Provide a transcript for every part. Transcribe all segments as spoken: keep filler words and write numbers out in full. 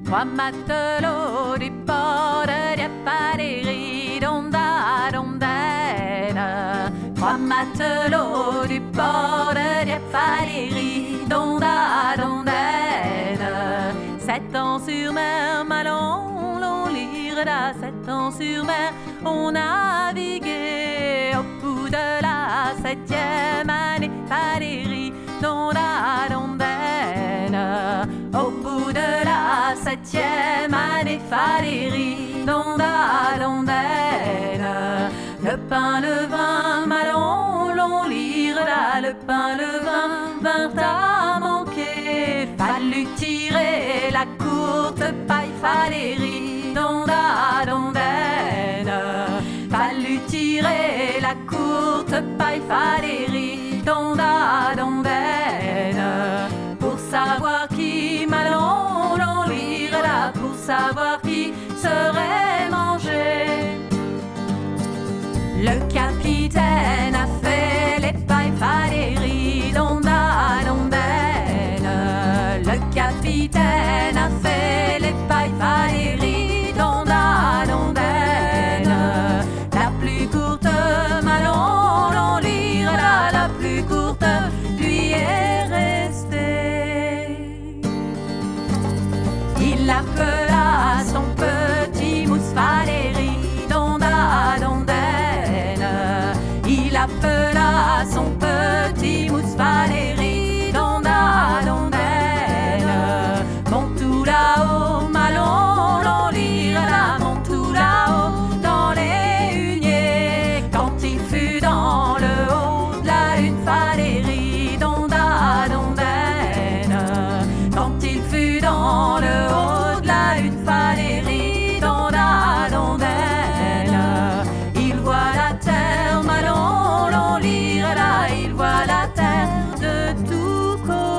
Trois matelots du port de Dieppe donda dondaine. Trois matelots du port de Dieppe donda dondaine. Sept ans sur mer, malon, l'on lira. Sept ans sur mer, on naviguait. Au bout de la septième année, Valérie donda dondaine. Au bout de la septième année, Valérie donda dondaine. Le pain, le vin, malon, l'on lira. Le pain, le vin, vint à manquer. Fallut tirer la courte paille, Valérie donda dondaine. Fallut tirer la courte paille, Valérie donda dondaine. Pour savoir qui, malon, l'on lira. Pour savoir qui serait mangé. Le capitaine a fait les pailles, Valérie donda dondaine. Le capitaine a fait les pailles, Valérie donda dondaine. La plus courte, malon, l'on lira. La plus courte lui est restée. Il appela son petit mousse, Valérie donda dondaine. Il appela son petit mousse, Valérie donda dondaine. Monte tout là-haut, malon, l'on lira. Monte tout là-haut dans les huniers. Quand il fut dans le haut de la lune, Valérie donda dondaine. Quand il fut dans le haut de la lune, Valérie donda dondaine. Il voit la terre, malon, l'on lira. Il voit la terre de tous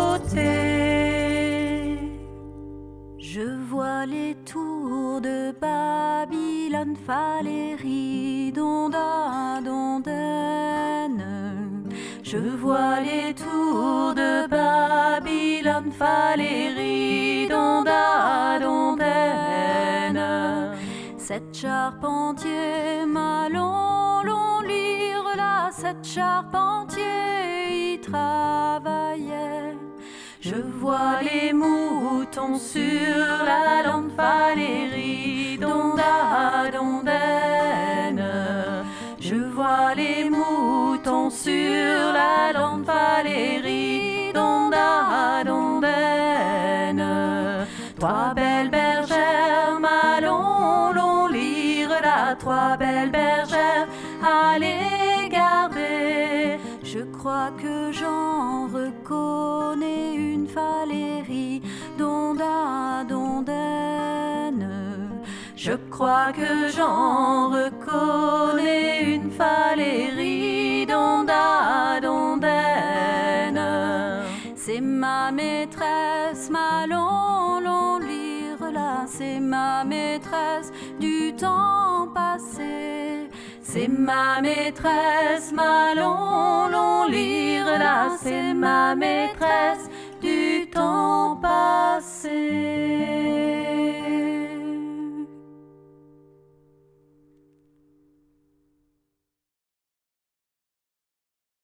côtés. Je vois les tours de Babylone, Valérie donda dondaine. Je vois les tours de Babylone, Valérie donda dondaine. Sept charpentiers, malon, l'on lira. Sept charpentiers y travaillaient. Je vois les moutons sur la lande, Valérie donda dondaine. Je vois les moutons sur la lande, Valérie donda dondaine. Trois belles bergères, malon, l'on lira. Trois belles bergères à les garder. Je crois que j'en reconnais une, Valérie donda dondaine. Je crois que j'en reconnais une, Valérie donda dondaine. C'est ma maîtresse, malon, l'on lira. C'est ma maîtresse du temps passé. C'est ma maîtresse, malon, l'on lira. C'est ma maîtresse du temps passé.